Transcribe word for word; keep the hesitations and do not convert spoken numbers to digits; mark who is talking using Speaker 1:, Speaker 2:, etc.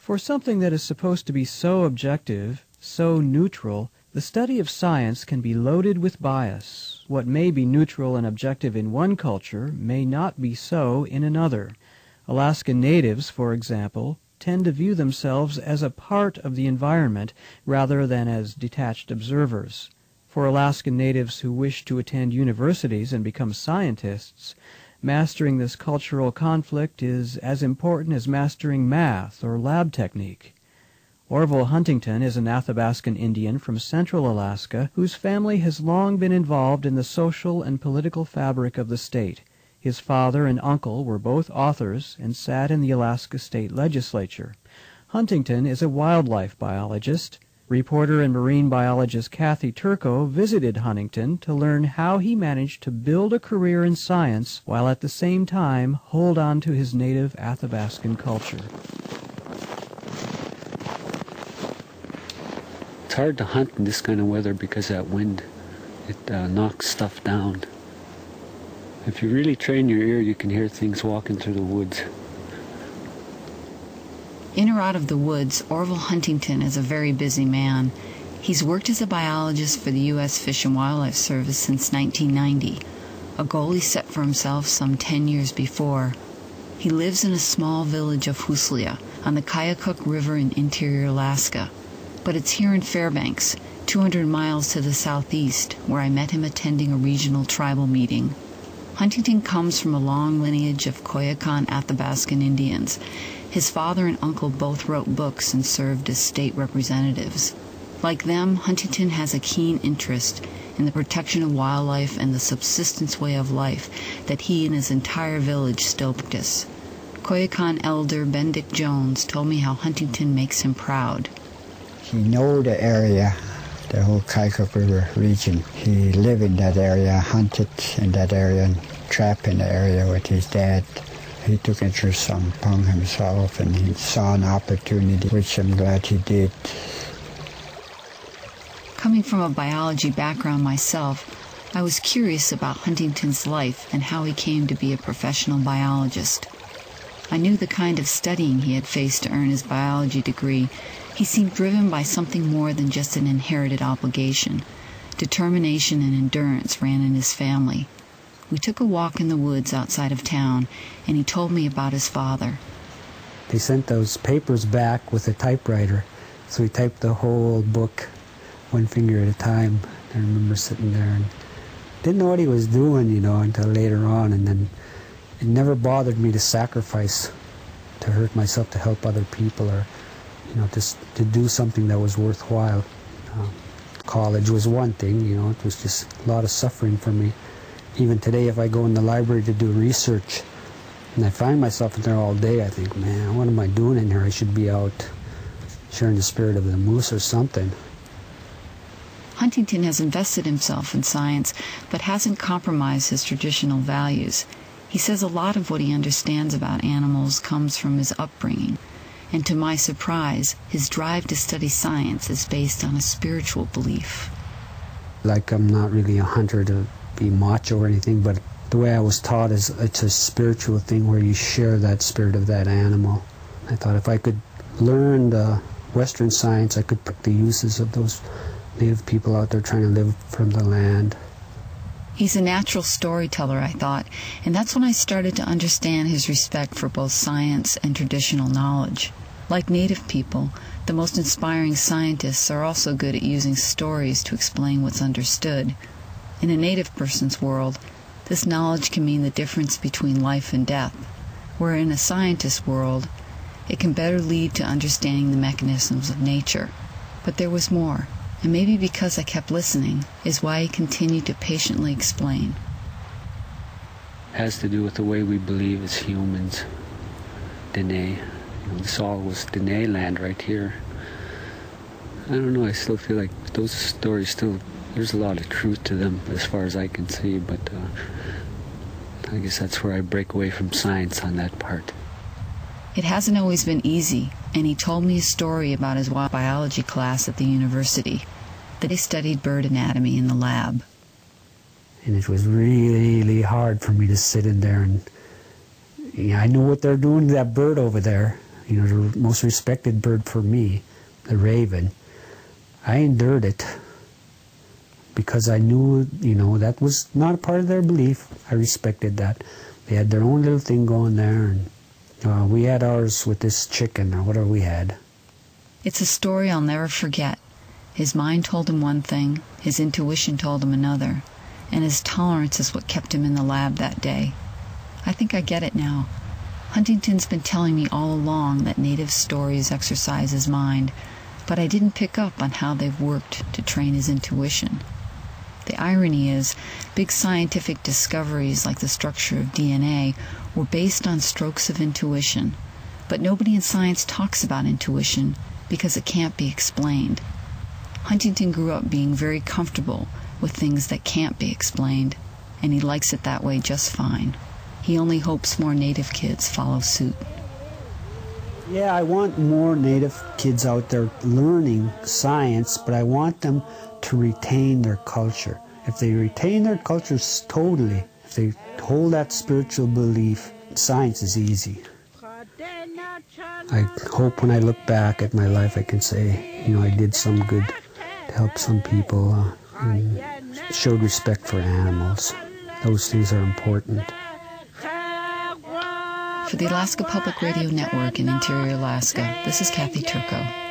Speaker 1: For something that is supposed to be so objective, so neutral, the study of science can be loaded with bias. What may be neutral and objective in one culture may not be so in another. Alaskan natives, for example, tend to view themselves as a part of the environment rather than as detached observers. For Alaskan natives who wish to attend universities and become scientists, mastering this cultural conflict is as important as mastering math or lab technique. Orville Huntington is an Athabaskan Indian from central Alaska whose family has long been involved in the social and political fabric of the state. His father and uncle were both authors and sat in the Alaska State Legislature. Huntington is a wildlife biologist. Reporter and marine biologist Kathy Turco visited Huntington to learn how he managed to build a career in science while at the same time hold on to his native Athabaskan culture.
Speaker 2: It's hard to hunt in this kind of weather because that wind, it uh, knocks stuff down. If you really train your ear, you can hear things walking through the woods.
Speaker 3: In or out of the woods, Orville Huntington is a very busy man. He's worked as a biologist for the U S Fish and Wildlife Service since nineteen ninety, a goal he set for himself some ten years before. He lives in a small village of Huslia on the Kayakuk River in interior Alaska. But it's here in Fairbanks, two hundred miles to the southeast, where I met him attending a regional tribal meeting. Huntington comes from a long lineage of Koyukon Athabaskan Indians. His father and uncle both wrote books and served as state representatives. Like them, Huntington has a keen interest in the protection of wildlife and the subsistence way of life that he and his entire village still practice. Koyukon elder Bendick Jones told me how Huntington makes him proud.
Speaker 4: He know the area, the whole Kayakuk River region. He lived in that area, hunted in that area, and trapped in the area with his dad. He took interest in Pong himself, and he saw an opportunity, which I'm glad he did.
Speaker 3: Coming from a biology background myself, I was curious about Huntington's life and how he came to be a professional biologist. I knew the kind of studying he had faced to earn his biology degree. He seemed driven by something more than just an inherited obligation. Determination and endurance ran in his family. We took a walk in the woods outside of town, and he told me about his father.
Speaker 2: They sent those papers back with a typewriter, so he typed the whole book one finger at a time. I remember sitting there and didn't know what he was doing, you know, until later on, and then it never bothered me to sacrifice, to hurt myself to help other people, or you know, just to do something that was worthwhile. Uh, college was one thing, you know, it was just a lot of suffering for me. Even today, if I go in the library to do research, and I find myself in there all day, I think, man, what am I doing in here? I should be out sharing the spirit of the moose or something.
Speaker 3: Huntington has invested himself in science, but hasn't compromised his traditional values. He says a lot of what he understands about animals comes from his upbringing. And to my surprise, his drive to study science is based on a spiritual belief.
Speaker 2: Like, I'm not really a hunter to be macho or anything, but the way I was taught is it's a spiritual thing where you share that spirit of that animal. I thought if I could learn the Western science, I could pick the uses of those native people out there trying to live from the land.
Speaker 3: He's a natural storyteller, I thought, and that's when I started to understand his respect for both science and traditional knowledge. Like native people, the most inspiring scientists are also good at using stories to explain what's understood. In a native person's world, this knowledge can mean the difference between life and death, where in a scientist's world, it can better lead to understanding the mechanisms of nature. But there was more, and maybe because I kept listening is why he continued to patiently explain.
Speaker 2: It has to do with the way we believe as humans. Dene. You know, this all was Dene land right here. I don't know, I still feel like those stories still, there's a lot of truth to them as far as I can see, but uh, I guess that's where I break away from science on that part.
Speaker 3: It hasn't always been easy, and he told me a story about his wild biology class at the university, that they studied bird anatomy in the lab.
Speaker 2: And it was really, really hard for me to sit in there and, you know, I know what they're doing to that bird over there. you know, the most respected bird for me, the raven. I endured it because I knew, you know, that was not a part of their belief. I respected that. They had their own little thing going there, and uh, we had ours with this chicken or whatever we had.
Speaker 3: It's a story I'll never forget. His mind told him one thing, his intuition told him another, and his tolerance is what kept him in the lab that day. I think I get it now. Huntington's been telling me all along that native stories exercise his mind, but I didn't pick up on how they've worked to train his intuition. The irony is, big scientific discoveries like the structure of D N A were based on strokes of intuition, but nobody in science talks about intuition because it can't be explained. Huntington grew up being very comfortable with things that can't be explained, and he likes it that way just fine. He only hopes more native kids follow suit.
Speaker 2: Yeah, I want more native kids out there learning science, but I want them to retain their culture. If they retain their cultures totally, if they hold that spiritual belief, science is easy. I hope when I look back at my life I can say, you know, I did some good to help some people uh, and showed respect for animals. Those things are important.
Speaker 3: For the Alaska Public Radio Network in Interior Alaska, this is Kathy Turco.